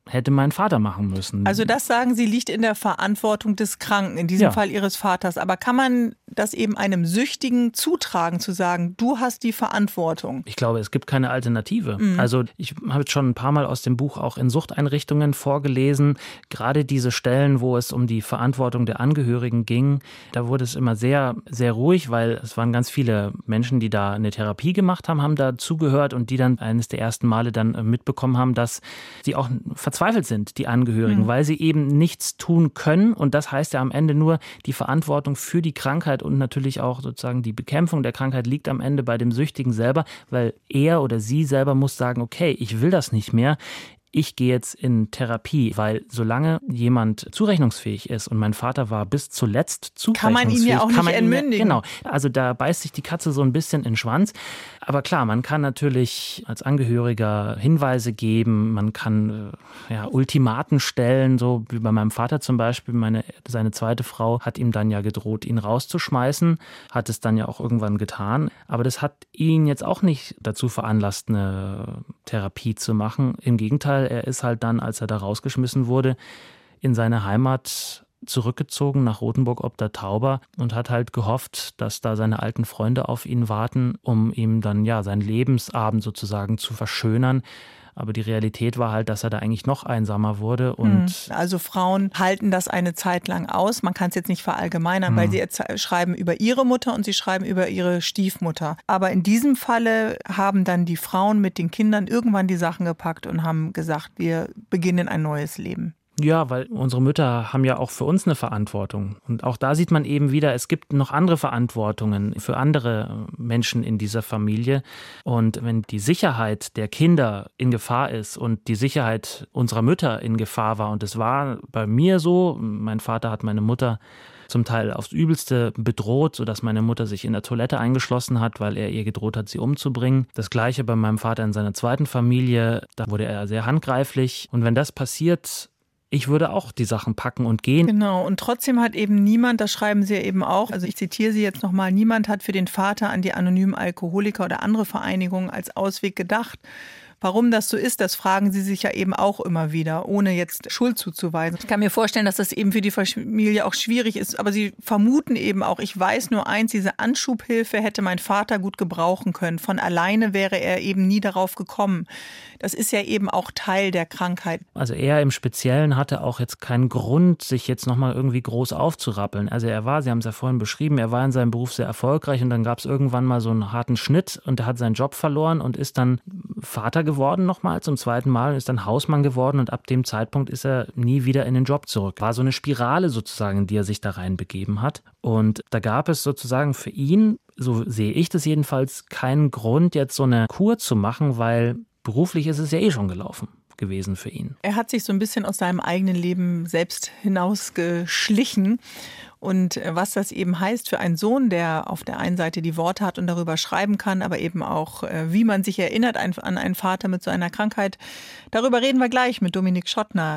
hätte mein Vater machen müssen. Also das, sagen Sie, liegt in der Verantwortung des Kranken, in diesem Fall Ihres Vaters. Aber kann man das eben einem Süchtigen zutragen, zu sagen, du hast die Verantwortung? Ich glaube, es gibt keine Alternative. Also ich habe jetzt schon ein paar Mal aus dem Buch auch in Suchteinrichtungen vorgelesen. Gerade diese Stellen, wo es um die Verantwortung der Angehörigen ging, da wurde es immer sehr, sehr ruhig, weil es waren ganz viele Menschen, die da eine Therapie gemacht haben da zugehört und die dann eines der ersten Male dann mitbekommen haben, dass sie auch verzweifelt sind, die Angehörigen, weil sie eben nichts tun können. Und das heißt ja am Ende nur, die Verantwortung für die Krankheit und natürlich auch sozusagen die Bekämpfung der Krankheit liegt am Ende bei dem Süchtigen selber, weil er oder sie selber muss sagen, okay, ich will das nicht mehr. Ich gehe jetzt in Therapie, weil solange jemand zurechnungsfähig ist und mein Vater war bis zuletzt zurechnungsfähig. Kann man ihn ja auch nicht entmündigen. Genau, also da beißt sich die Katze so ein bisschen in den Schwanz. Aber klar, man kann natürlich als Angehöriger Hinweise geben, man kann Ultimaten stellen, so wie bei meinem Vater zum Beispiel. Seine zweite Frau hat ihm dann ja gedroht, ihn rauszuschmeißen, hat es dann ja auch irgendwann getan. Aber das hat ihn jetzt auch nicht dazu veranlasst, eine Therapie zu machen. Im Gegenteil, er ist halt dann, als er da rausgeschmissen wurde, in seine Heimat zurückgezogen nach Rothenburg ob der Tauber und hat halt gehofft, dass da seine alten Freunde auf ihn warten, um ihm dann seinen Lebensabend sozusagen zu verschönern. Aber die Realität war halt, dass er da eigentlich noch einsamer wurde. Und also Frauen halten das eine Zeit lang aus. Man kann es jetzt nicht verallgemeinern, weil Sie jetzt schreiben über ihre Mutter und Sie schreiben über ihre Stiefmutter. Aber in diesem Falle haben dann die Frauen mit den Kindern irgendwann die Sachen gepackt und haben gesagt, wir beginnen ein neues Leben. Ja, weil unsere Mütter haben ja auch für uns eine Verantwortung. Und auch da sieht man eben wieder, es gibt noch andere Verantwortungen für andere Menschen in dieser Familie. Und wenn die Sicherheit der Kinder in Gefahr ist und die Sicherheit unserer Mütter in Gefahr war, und es war bei mir so, mein Vater hat meine Mutter zum Teil aufs Übelste bedroht, sodass meine Mutter sich in der Toilette eingeschlossen hat, weil er ihr gedroht hat, sie umzubringen. Das Gleiche bei meinem Vater in seiner zweiten Familie, da wurde er sehr handgreiflich. Und wenn das passiert, ich würde auch die Sachen packen und gehen. Genau, und trotzdem hat eben niemand, das schreiben Sie ja eben auch, also ich zitiere Sie jetzt nochmal, niemand hat für den Vater an die anonymen Alkoholiker oder andere Vereinigungen als Ausweg gedacht. Warum das so ist, das fragen Sie sich ja eben auch immer wieder, ohne jetzt Schuld zuzuweisen. Ich kann mir vorstellen, dass das eben für die Familie auch schwierig ist, aber Sie vermuten eben auch, ich weiß nur eins, diese Anschubhilfe hätte mein Vater gut gebrauchen können. Von alleine wäre er eben nie darauf gekommen. Das ist ja eben auch Teil der Krankheit. Also er im Speziellen hatte auch jetzt keinen Grund, sich jetzt nochmal irgendwie groß aufzurappeln. Also Sie haben es ja vorhin beschrieben, er war in seinem Beruf sehr erfolgreich und dann gab es irgendwann mal so einen harten Schnitt und er hat seinen Job verloren und ist dann Vater geworden nochmal zum zweiten Mal und ist dann Hausmann geworden und ab dem Zeitpunkt ist er nie wieder in den Job zurück. War so eine Spirale sozusagen, in die er sich da reinbegeben hat. Und da gab es sozusagen für ihn, so sehe ich das jedenfalls, keinen Grund, jetzt so eine Kur zu machen, weil beruflich ist es ja schon gelaufen gewesen für ihn. Er hat sich so ein bisschen aus seinem eigenen Leben selbst hinausgeschlichen. Und was das eben heißt für einen Sohn, der auf der einen Seite die Worte hat und darüber schreiben kann, aber eben auch, wie man sich erinnert an einen Vater mit so einer Krankheit, darüber reden wir gleich mit Dominik Schottner.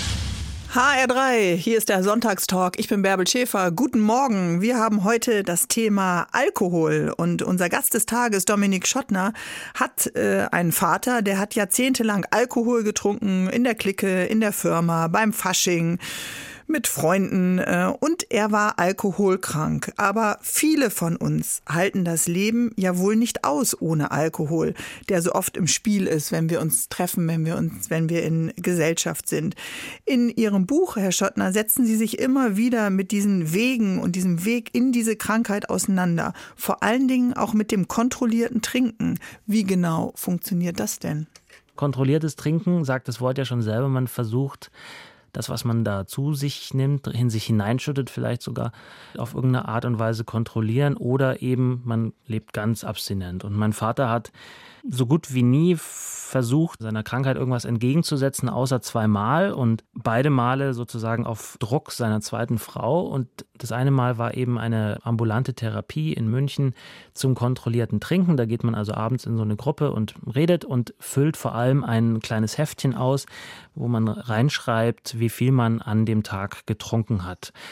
HR3, hier ist der Sonntagstalk. Ich bin Bärbel Schäfer. Guten Morgen. Wir haben heute das Thema Alkohol und unser Gast des Tages, Dominik Schottner, hat einen Vater, der hat jahrzehntelang Alkohol getrunken in der Clique, in der Firma, beim Fasching, mit Freunden und er war alkoholkrank. Aber viele von uns halten das Leben ja wohl nicht aus ohne Alkohol, der so oft im Spiel ist, wenn wir uns treffen, wenn wir in Gesellschaft sind. In Ihrem Buch, Herr Schottner, setzen Sie sich immer wieder mit diesen Wegen und diesem Weg in diese Krankheit auseinander. Vor allen Dingen auch mit dem kontrollierten Trinken. Wie genau funktioniert das denn? Kontrolliertes Trinken, sagt das Wort ja schon selber, man versucht, das, was man da zu sich nimmt, in sich hineinschüttet, vielleicht sogar auf irgendeine Art und Weise kontrollieren oder eben man lebt ganz abstinent. Und mein Vater hat so gut wie nie versucht, seiner Krankheit irgendwas entgegenzusetzen, außer 2 Mal und beide Male sozusagen auf Druck seiner zweiten Frau. Und das eine Mal war eben eine ambulante Therapie in München zum kontrollierten Trinken. Da geht man also abends in so eine Gruppe und redet und füllt vor allem ein kleines Heftchen aus, wo man reinschreibt, wie viel man an dem Tag getrunken hat.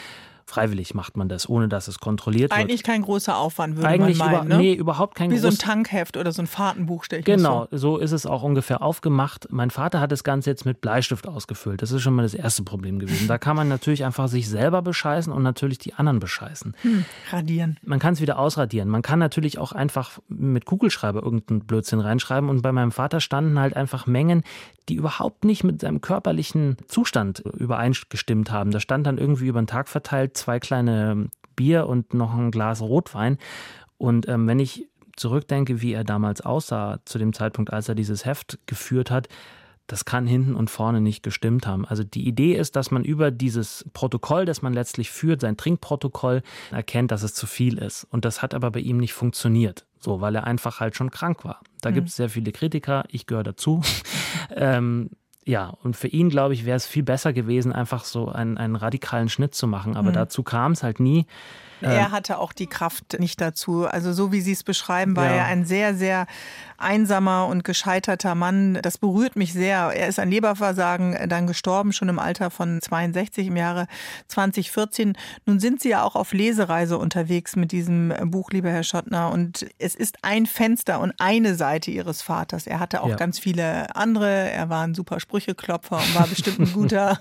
Freiwillig macht man das, ohne dass es kontrolliert wird. Eigentlich kein großer Aufwand, würde man meinen, ne? Nee, überhaupt kein Wie so ein Tankheft oder so ein Fahrtenbuch, stelle ich mir Genau, so ist es auch ungefähr aufgemacht. Mein Vater hat das Ganze jetzt mit Bleistift ausgefüllt. Das ist schon mal das erste Problem gewesen. Da kann man natürlich einfach sich selber bescheißen und natürlich die anderen bescheißen. Radieren. Man kann es wieder ausradieren. Man kann natürlich auch einfach mit Kugelschreiber irgendeinen Blödsinn reinschreiben. Und bei meinem Vater standen halt einfach Mengen, die überhaupt nicht mit seinem körperlichen Zustand übereingestimmt haben. Da stand dann irgendwie über den Tag verteilt 2 kleine Bier und noch ein Glas Rotwein. Und wenn ich zurückdenke, wie er damals aussah, zu dem Zeitpunkt, als er dieses Heft geführt hat, das kann hinten und vorne nicht gestimmt haben. Also die Idee ist, dass man über dieses Protokoll, das man letztlich führt, sein Trinkprotokoll, erkennt, dass es zu viel ist. Und das hat aber bei ihm nicht funktioniert, so, weil er einfach halt schon krank war. Da gibt es sehr viele Kritiker, ich gehöre dazu. Ja, und für ihn, glaube ich, wäre es viel besser gewesen, einfach so einen radikalen Schnitt zu machen. Aber dazu kam es halt nie. Er hatte auch die Kraft nicht dazu. Also so wie Sie es beschreiben, war er ein sehr, sehr einsamer und gescheiterter Mann. Das berührt mich sehr. Er ist an Leberversagen dann gestorben, schon im Alter von 62 im Jahre 2014. Nun sind Sie ja auch auf Lesereise unterwegs mit diesem Buch, lieber Herr Schottner. Und es ist ein Fenster und eine Seite Ihres Vaters. Er hatte auch ganz viele andere. Er war ein super Sprücheklopfer und war bestimmt ein guter,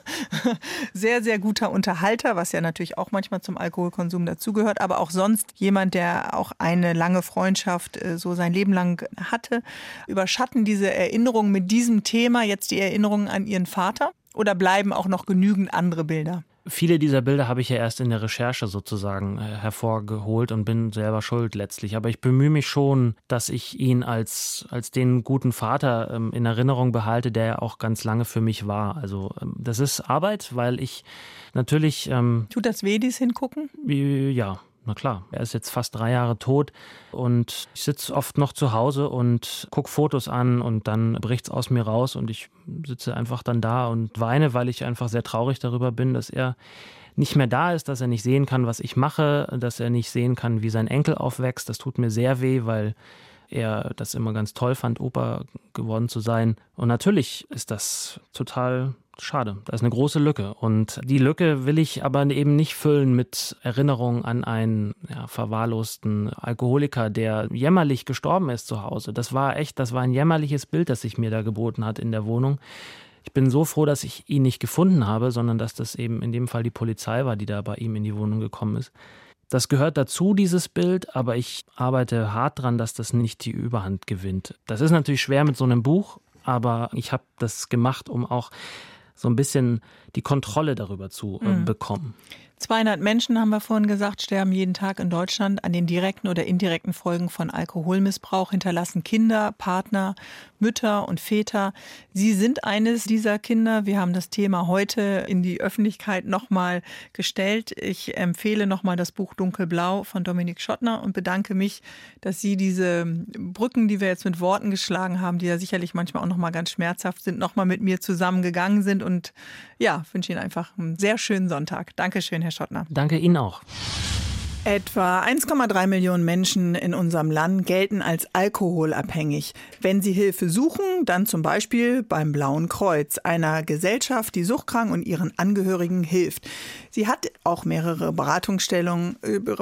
sehr, sehr guter Unterhalter, was ja natürlich auch manchmal zum Alkoholkonsum dazugehört. Aber auch sonst jemand, der auch eine lange Freundschaft so sein Leben lang hatte. Überschatten diese Erinnerungen mit diesem Thema jetzt die Erinnerungen an Ihren Vater? Oder bleiben auch noch genügend andere Bilder? Viele dieser Bilder habe ich ja erst in der Recherche sozusagen hervorgeholt und bin selber schuld letztlich. Aber ich bemühe mich schon, dass ich ihn als den guten Vater in Erinnerung behalte, der ja auch ganz lange für mich war. Also das ist Arbeit, weil ich natürlich... Tut das weh, dies hingucken? Ja. Na klar, er ist jetzt fast 3 Jahre tot und ich sitze oft noch zu Hause und gucke Fotos an und dann bricht es aus mir raus und ich sitze einfach dann da und weine, weil ich einfach sehr traurig darüber bin, dass er nicht mehr da ist, dass er nicht sehen kann, was ich mache, dass er nicht sehen kann, wie sein Enkel aufwächst. Das tut mir sehr weh, weil er das immer ganz toll fand, Opa geworden zu sein. Und natürlich ist das total schade. Da ist eine große Lücke. Und die Lücke will ich aber eben nicht füllen mit Erinnerungen an einen verwahrlosten Alkoholiker, der jämmerlich gestorben ist zu Hause. Das war ein jämmerliches Bild, das sich mir da geboten hat in der Wohnung. Ich bin so froh, dass ich ihn nicht gefunden habe, sondern dass das eben in dem Fall die Polizei war, die da bei ihm in die Wohnung gekommen ist. Das gehört dazu, dieses Bild, aber ich arbeite hart dran, dass das nicht die Überhand gewinnt. Das ist natürlich schwer mit so einem Buch, aber ich habe das gemacht, um auch so ein bisschen die Kontrolle darüber zu bekommen. 200 Menschen, haben wir vorhin gesagt, sterben jeden Tag in Deutschland an den direkten oder indirekten Folgen von Alkoholmissbrauch, hinterlassen Kinder, Partner, Mütter und Väter. Sie sind eines dieser Kinder. Wir haben das Thema heute in die Öffentlichkeit nochmal gestellt. Ich empfehle nochmal das Buch Dunkelblau von Dominik Schottner und bedanke mich, dass Sie diese Brücken, die wir jetzt mit Worten geschlagen haben, die ja sicherlich manchmal auch nochmal ganz schmerzhaft sind, nochmal mit mir zusammengegangen sind. Und ja, wünsche Ihnen einfach einen sehr schönen Sonntag. Dankeschön, Herr Schottner. Danke Ihnen auch. Etwa 1,3 Millionen Menschen in unserem Land gelten als alkoholabhängig. Wenn sie Hilfe suchen, dann zum Beispiel beim Blauen Kreuz, einer Gesellschaft, die Suchtkranken und ihren Angehörigen hilft. Sie hat auch mehrere Beratungsstellen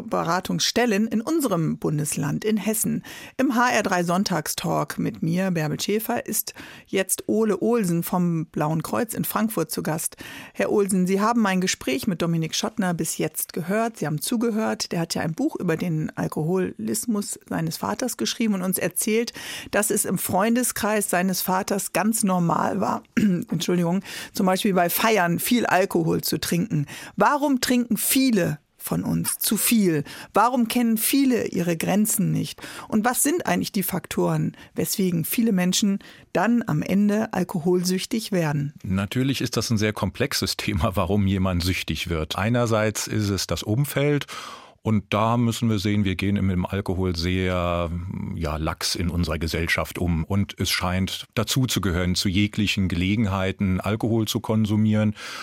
in unserem Bundesland, in Hessen. Im HR3 Sonntagstalk mit mir, Bärbel Schäfer, ist jetzt Ole Olsen vom Blauen Kreuz in Frankfurt zu Gast. Herr Olsen, Sie haben mein Gespräch mit Dominik Schottner bis jetzt gehört. Sie haben zugehört. Der hat ja ein Buch über den Alkoholismus seines Vaters geschrieben und uns erzählt, dass es im Freundeskreis seines Vaters ganz normal war, Entschuldigung, zum Beispiel bei Feiern viel Alkohol zu trinken. Warum trinken viele von uns zu viel? Warum kennen viele ihre Grenzen nicht? Und was sind eigentlich die Faktoren, weswegen viele Menschen dann am Ende alkoholsüchtig werden? Natürlich ist das ein sehr komplexes Thema, warum jemand süchtig wird. Einerseits ist es das Umfeld. Und da müssen wir sehen, wir gehen mit dem Alkohol sehr lax in unserer Gesellschaft um. Und es scheint dazu zu gehören, zu jeglichen Gelegenheiten Alkohol zu konsumieren.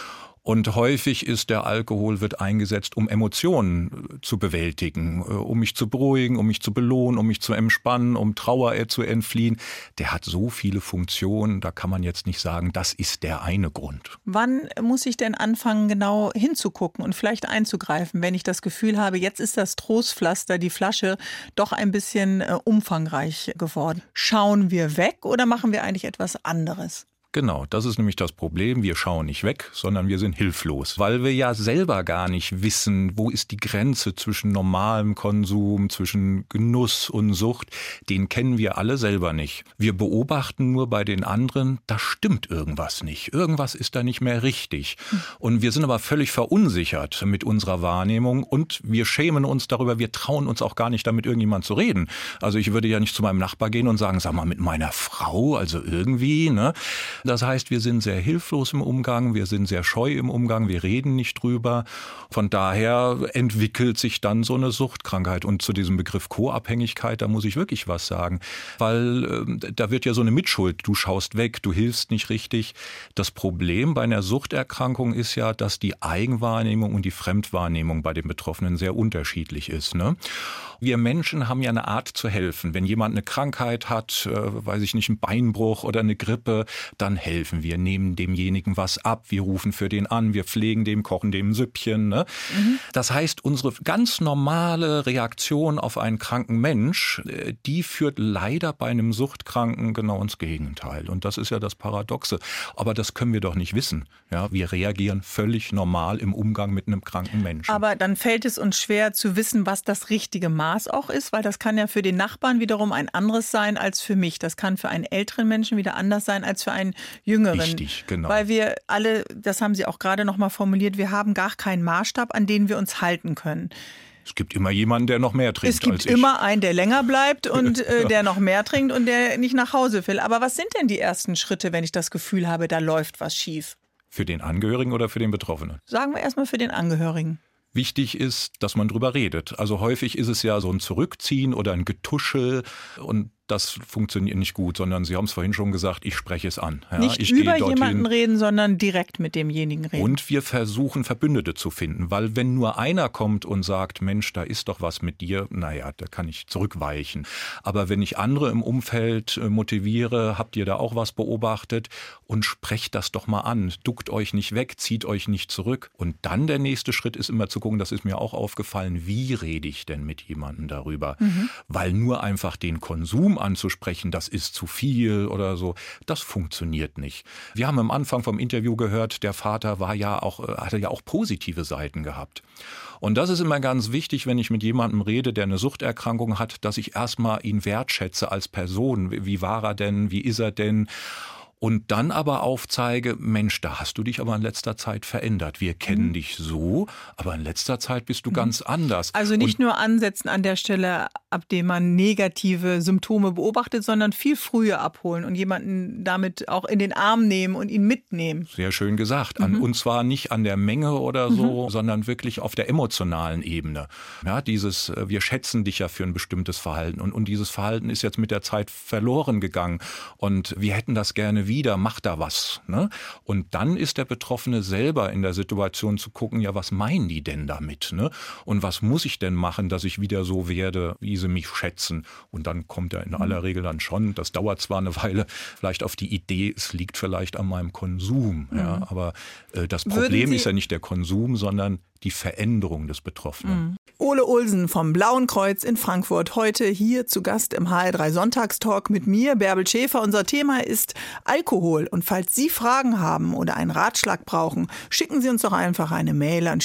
Und häufig ist der Alkohol wird eingesetzt, um Emotionen zu bewältigen, um mich zu beruhigen, um mich zu belohnen, um mich zu entspannen, um Trauer zu entfliehen. Der hat so viele Funktionen, da kann man jetzt nicht sagen, das ist der eine Grund. Wann muss ich denn anfangen, genau hinzugucken und vielleicht einzugreifen, wenn ich das Gefühl habe, jetzt ist das Trostpflaster, die Flasche, doch ein bisschen umfangreich geworden? Schauen wir weg oder machen wir eigentlich etwas anderes? Genau, das ist nämlich das Problem. Wir schauen nicht weg, sondern wir sind hilflos, weil wir ja selber gar nicht wissen, wo ist die Grenze zwischen normalem Konsum, zwischen Genuss und Sucht. Den kennen wir alle selber nicht. Wir beobachten nur bei den anderen, da stimmt irgendwas nicht. Irgendwas ist da nicht mehr richtig. Und wir sind aber völlig verunsichert mit unserer Wahrnehmung und wir schämen uns darüber. Wir trauen uns auch gar nicht, damit irgendjemand zu reden. Also ich würde ja nicht zu meinem Nachbar gehen und sagen, sag mal, mit meiner Frau, also irgendwie, ne? Das heißt, wir sind sehr hilflos im Umgang, wir sind sehr scheu im Umgang, wir reden nicht drüber. Von daher entwickelt sich dann so eine Suchtkrankheit. Und zu diesem Begriff Co-Abhängigkeit, da muss ich wirklich was sagen. Weil da wird ja so eine Mitschuld. Du schaust weg, du hilfst nicht richtig. Das Problem bei einer Suchterkrankung ist ja, dass die Eigenwahrnehmung und die Fremdwahrnehmung bei den Betroffenen sehr unterschiedlich ist, ne? Wir Menschen haben ja eine Art zu helfen. Wenn jemand eine Krankheit hat, weiß ich nicht, einen Beinbruch oder eine Grippe, dann helfen wir, nehmen demjenigen was ab, wir rufen für den an, wir pflegen dem, kochen dem ein Süppchen. Ne? Das heißt, unsere ganz normale Reaktion auf einen kranken Mensch, die führt leider bei einem Suchtkranken genau ins Gegenteil. Und das ist ja das Paradoxe. Aber das können wir doch nicht wissen. Ja, wir reagieren völlig normal im Umgang mit einem kranken Menschen. Aber dann fällt es uns schwer zu wissen, was das richtige Maß auch ist, weil das kann ja für den Nachbarn wiederum ein anderes sein als für mich. Das kann für einen älteren Menschen wieder anders sein als für einen jüngeren. Richtig, genau. Weil wir alle, das haben Sie auch gerade noch mal formuliert, wir haben gar keinen Maßstab, an den wir uns halten können. Es gibt immer jemanden, der noch mehr trinkt als ich. Es gibt immer einen, der länger bleibt und der noch mehr trinkt und der nicht nach Hause will. Aber was sind denn die ersten Schritte, wenn ich das Gefühl habe, da läuft was schief? Für den Angehörigen oder für den Betroffenen? Sagen wir erstmal für den Angehörigen. Wichtig ist, dass man drüber redet. Also häufig ist es ja so ein Zurückziehen oder ein Getuschel und das funktioniert nicht gut, sondern Sie haben es vorhin schon gesagt, ich spreche es an. Ja, nicht über jemanden reden, sondern direkt mit demjenigen reden. Und wir versuchen, Verbündete zu finden, weil wenn nur einer kommt und sagt, Mensch, da ist doch was mit dir, naja, da kann ich zurückweichen. Aber wenn ich andere im Umfeld motiviere, habt ihr da auch was beobachtet und sprecht das doch mal an. Duckt euch nicht weg, zieht euch nicht zurück. Und dann der nächste Schritt ist immer zu gucken, das ist mir auch aufgefallen, wie rede ich denn mit jemandem darüber? Weil nur einfach den Konsum anzusprechen, das ist zu viel oder so, das funktioniert nicht. Wir haben am Anfang vom Interview gehört, der Vater hatte ja auch positive Seiten gehabt. Und das ist immer ganz wichtig, wenn ich mit jemandem rede, der eine Suchterkrankung hat, dass ich erstmal ihn wertschätze als Person. Wie war er denn? Wie ist er denn? Und dann aber aufzeige, Mensch, da hast du dich aber in letzter Zeit verändert. Wir kennen dich so, aber in letzter Zeit bist du ganz anders. Also nicht nur ansetzen an der Stelle, ab dem man negative Symptome beobachtet, sondern viel früher abholen und jemanden damit auch in den Arm nehmen und ihn mitnehmen. Sehr schön gesagt. Und zwar nicht an der Menge oder so, sondern wirklich auf der emotionalen Ebene. Ja, wir schätzen dich ja für ein bestimmtes Verhalten und dieses Verhalten ist jetzt mit der Zeit verloren gegangen und wir hätten das gerne wieder, macht da was. Ne? Und dann ist der Betroffene selber in der Situation zu gucken, ja, was meinen die denn damit? Ne? Und was muss ich denn machen, dass ich wieder so werde, wie sie mich schätzen? Und dann kommt er in aller Regel dann schon, das dauert zwar eine Weile, vielleicht auf die Idee, es liegt vielleicht an meinem Konsum. Ja? Aber das Problem ist ja nicht der Konsum, sondern die Veränderung des Betroffenen. Ole Olsen vom Blauen Kreuz in Frankfurt, heute hier zu Gast im HR3 Sonntagstalk mit mir, Bärbel Schäfer. Unser Thema ist Alkohol. Und falls Sie Fragen haben oder einen Ratschlag brauchen, schicken Sie uns doch einfach eine Mail an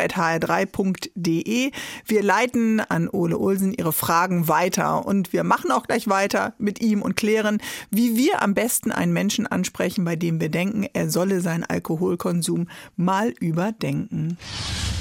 studio@hr3.de. Wir leiten an Ole Olsen Ihre Fragen weiter. Und wir machen auch gleich weiter mit ihm und klären, wie wir am besten einen Menschen ansprechen, bei dem wir denken, er solle seinen Alkoholkonsum mal überdenken.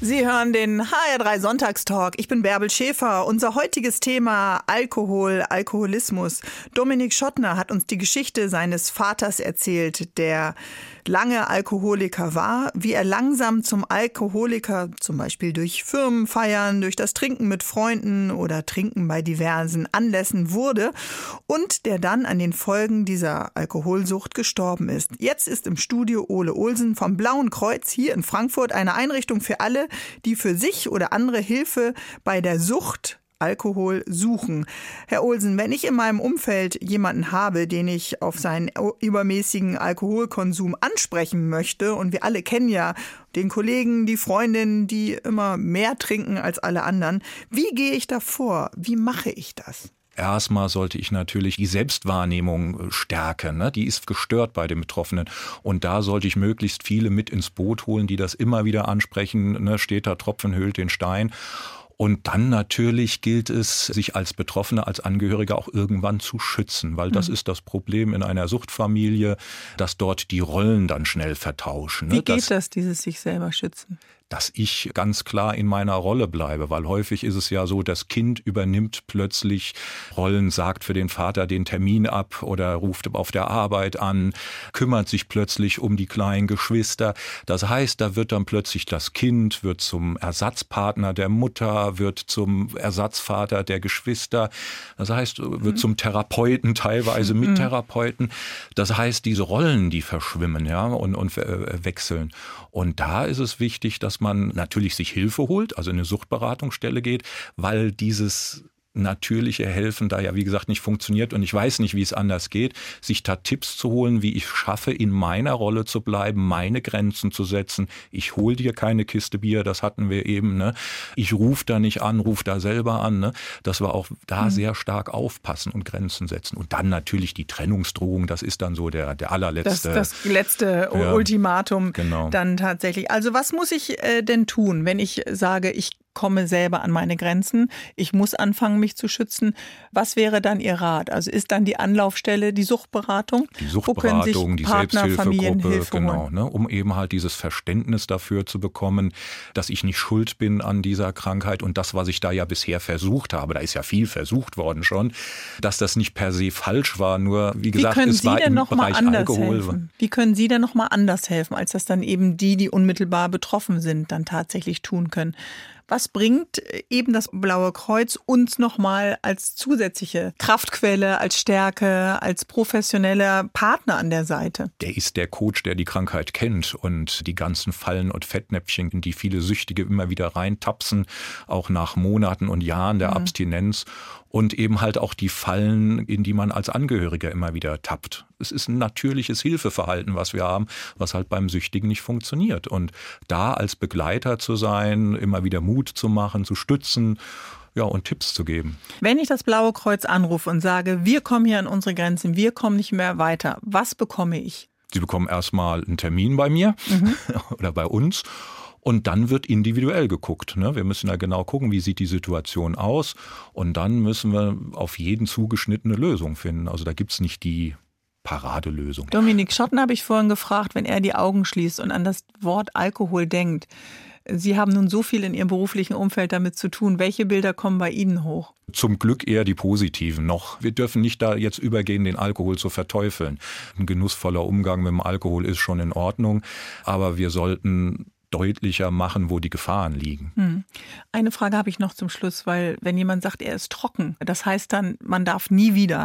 Sie hören den HR3 Sonntagstalk. Ich bin Bärbel Schäfer. Unser heutiges Thema Alkohol, Alkoholismus. Dominik Schottner hat uns die Geschichte seines Vaters erzählt, der lange Alkoholiker war, wie er langsam zum Alkoholiker, zum Beispiel durch Firmenfeiern, durch das Trinken mit Freunden oder Trinken bei diversen Anlässen wurde und der dann an den Folgen dieser Alkoholsucht gestorben ist. Jetzt ist im Studio Ole Olsen vom Blauen Kreuz hier in Frankfurt, eine Einrichtung für alle, die für sich oder andere Hilfe bei der Sucht Alkohol suchen. Herr Olsen, wenn ich in meinem Umfeld jemanden habe, den ich auf seinen übermäßigen Alkoholkonsum ansprechen möchte, und wir alle kennen ja den Kollegen, die Freundinnen, die immer mehr trinken als alle anderen, wie gehe ich da vor? Wie mache ich das? Erstmal sollte ich natürlich die Selbstwahrnehmung stärken, ne? Die ist gestört bei den Betroffenen. Und da sollte ich möglichst viele mit ins Boot holen, die das immer wieder ansprechen, ne? Steter Tropfen höhlt den Stein. Und dann natürlich gilt es, sich als Betroffener, als Angehöriger auch irgendwann zu schützen, weil das ist das Problem in einer Suchtfamilie, dass dort die Rollen dann schnell vertauschen. Wie geht das, dieses sich selber schützen? Dass ich ganz klar in meiner Rolle bleibe, weil häufig ist es ja so, das Kind übernimmt plötzlich Rollen, sagt für den Vater den Termin ab oder ruft auf der Arbeit an, kümmert sich plötzlich um die kleinen Geschwister. Das heißt, da wird dann plötzlich das Kind, wird zum Ersatzpartner der Mutter, wird zum Ersatzvater der Geschwister. Das heißt, wird zum Therapeuten, teilweise Mittherapeuten. Das heißt, diese Rollen, die verschwimmen, ja, und wechseln. Und da ist es wichtig, dass man natürlich sich Hilfe holt, also in eine Suchtberatungsstelle geht, weil dieses natürliche Helfen da ja, wie gesagt, nicht funktioniert und ich weiß nicht, wie es anders geht, sich da Tipps zu holen, wie ich schaffe, in meiner Rolle zu bleiben, meine Grenzen zu setzen. Ich hol dir keine Kiste Bier, das hatten wir eben, ne? Ich rufe da nicht an, rufe da selber an, ne? Dass wir auch da sehr stark aufpassen und Grenzen setzen. Und dann natürlich die Trennungsdrohung, das ist dann so der allerletzte. Das letzte Ultimatum genau. Dann tatsächlich. Also was muss ich denn tun, wenn ich sage, ich komme selber an meine Grenzen, ich muss anfangen, mich zu schützen. Was wäre dann Ihr Rat? Also ist dann die Anlaufstelle die Suchtberatung? Die Suchtberatung, die Partner, Selbsthilfegruppe, genau, ne, um eben halt dieses Verständnis dafür zu bekommen, dass ich nicht schuld bin an dieser Krankheit und das, was ich da ja bisher versucht habe, da ist ja viel versucht worden schon, dass das nicht per se falsch war, nur wie gesagt, es war im Bereich Alkohol. Wie können Sie denn noch mal anders helfen, als das dann eben die unmittelbar betroffen sind, dann tatsächlich tun können? Was bringt eben das Blaue Kreuz uns nochmal als zusätzliche Kraftquelle, als Stärke, als professioneller Partner an der Seite? Der ist der Coach, der die Krankheit kennt und die ganzen Fallen und Fettnäpfchen, in die viele Süchtige immer wieder reintapsen, auch nach Monaten und Jahren der Abstinenz. Und eben halt auch die Fallen, in die man als Angehöriger immer wieder tappt. Es ist ein natürliches Hilfeverhalten, was wir haben, was halt beim Süchtigen nicht funktioniert. Und da als Begleiter zu sein, immer wieder Mut zu machen, zu stützen, ja, und Tipps zu geben. Wenn ich das Blaue Kreuz anrufe und sage, wir kommen hier an unsere Grenzen, wir kommen nicht mehr weiter, was bekomme ich? Sie bekommen erstmal einen Termin bei mir oder bei uns. Und dann wird individuell geguckt. Ne? Wir müssen ja genau gucken, wie sieht die Situation aus. Und dann müssen wir auf jeden zugeschnittene Lösung finden. Also da gibt's nicht die Paradelösung. Dominik Schottner habe ich vorhin gefragt, wenn er die Augen schließt und an das Wort Alkohol denkt. Sie haben nun so viel in Ihrem beruflichen Umfeld damit zu tun. Welche Bilder kommen bei Ihnen hoch? Zum Glück eher die positiven noch. Wir dürfen nicht da jetzt übergehen, den Alkohol zu verteufeln. Ein genussvoller Umgang mit dem Alkohol ist schon in Ordnung. Aber wir sollten deutlicher machen, wo die Gefahren liegen. Eine Frage habe ich noch zum Schluss, weil wenn jemand sagt, er ist trocken, das heißt dann, man darf nie wieder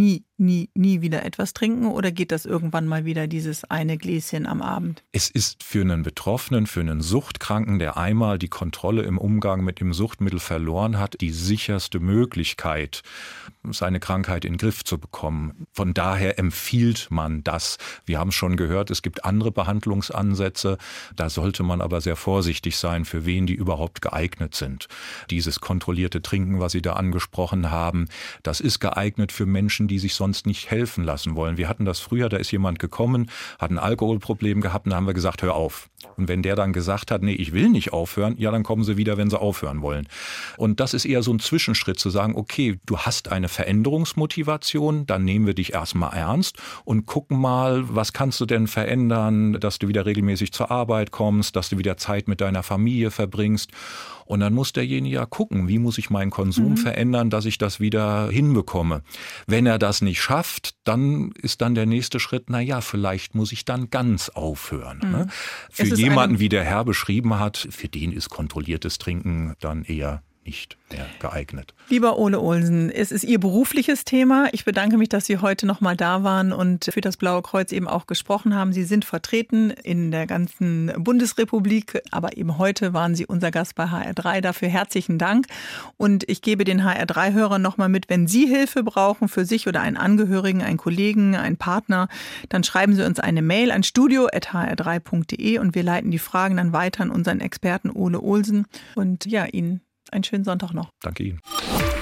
etwas trinken oder geht das irgendwann mal wieder, dieses eine Gläschen am Abend? Es ist für einen Betroffenen, für einen Suchtkranken, der einmal die Kontrolle im Umgang mit dem Suchtmittel verloren hat, die sicherste Möglichkeit, seine Krankheit in den Griff zu bekommen. Von daher empfiehlt man das. Wir haben es schon gehört, es gibt andere Behandlungsansätze. Da sollte man aber sehr vorsichtig sein, für wen die überhaupt geeignet sind. Dieses kontrollierte Trinken, was Sie da angesprochen haben, das ist geeignet für Menschen, die sich sonst nicht helfen lassen wollen. Wir hatten das früher, da ist jemand gekommen, hat ein Alkoholproblem gehabt und da haben wir gesagt, hör auf. Und wenn der dann gesagt hat, nee, ich will nicht aufhören, ja, dann kommen sie wieder, wenn sie aufhören wollen. Und das ist eher so ein Zwischenschritt zu sagen, okay, du hast eine Veränderungsmotivation, dann nehmen wir dich erstmal ernst und gucken mal, was kannst du denn verändern, dass du wieder regelmäßig zur Arbeit kommst, dass du wieder Zeit mit deiner Familie verbringst. Und dann muss derjenige ja gucken, wie muss ich meinen Konsum verändern, dass ich das wieder hinbekomme. Wenn er das nicht schafft, dann ist dann der nächste Schritt, vielleicht muss ich dann ganz aufhören. Ne? Für jemanden, wie der Herr beschrieben hat, für den ist kontrolliertes Trinken dann eher nicht mehr geeignet. Lieber Ole Olsen, es ist Ihr berufliches Thema. Ich bedanke mich, dass Sie heute noch mal da waren und für das Blaue Kreuz eben auch gesprochen haben. Sie sind vertreten in der ganzen Bundesrepublik, aber eben heute waren Sie unser Gast bei HR3. Dafür herzlichen Dank. Und ich gebe den HR3-Hörern noch mal mit, wenn Sie Hilfe brauchen für sich oder einen Angehörigen, einen Kollegen, einen Partner, dann schreiben Sie uns eine Mail an studio@hr3.de und wir leiten die Fragen dann weiter an unseren Experten Ole Olsen. Und ja, Ihnen einen schönen Sonntag noch. Danke Ihnen.